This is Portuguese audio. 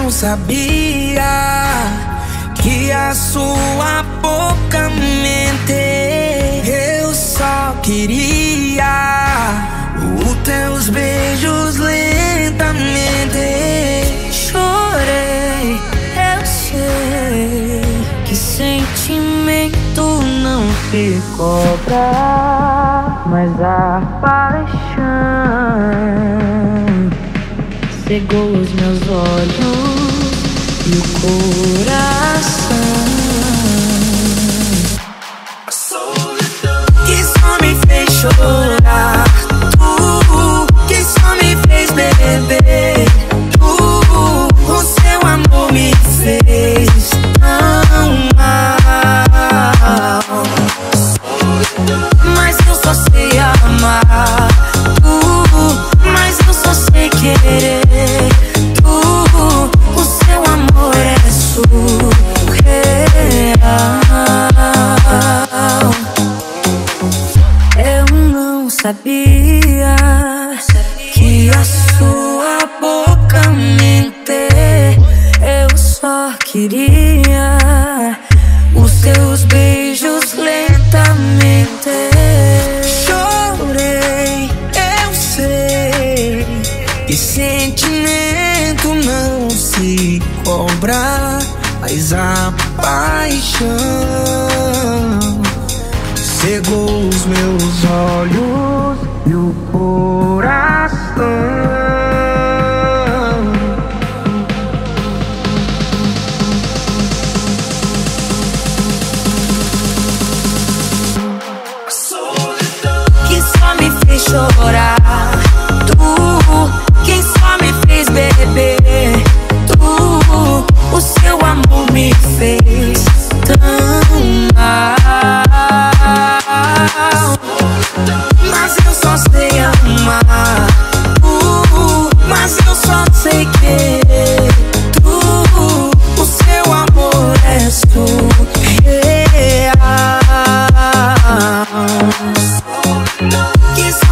não sabia que a sua boca mente. Eu só queria os teus beijos lentamente. Chorei, eu sei que sentimento não se cobra, mas a paixão cegou os meus olhos e o coração. Que só me fez chorar, tu que só me fez beber, tu o seu amor me fez tão mal. Mas eu só sei amar, tu, mas eu só sei querer. Sabia que a sua boca mente. Eu só queria os seus beijos lentamente. Chorei, eu sei que sentimento não se cobra, mas a paixão cegou os meus olhos e o coração. Que só me fez chorar, tu que só me fez beber, tu o seu amor me fez tão mal. Mas eu só sei amar, mas eu só sei querer, tu, o seu amor é surreal. Que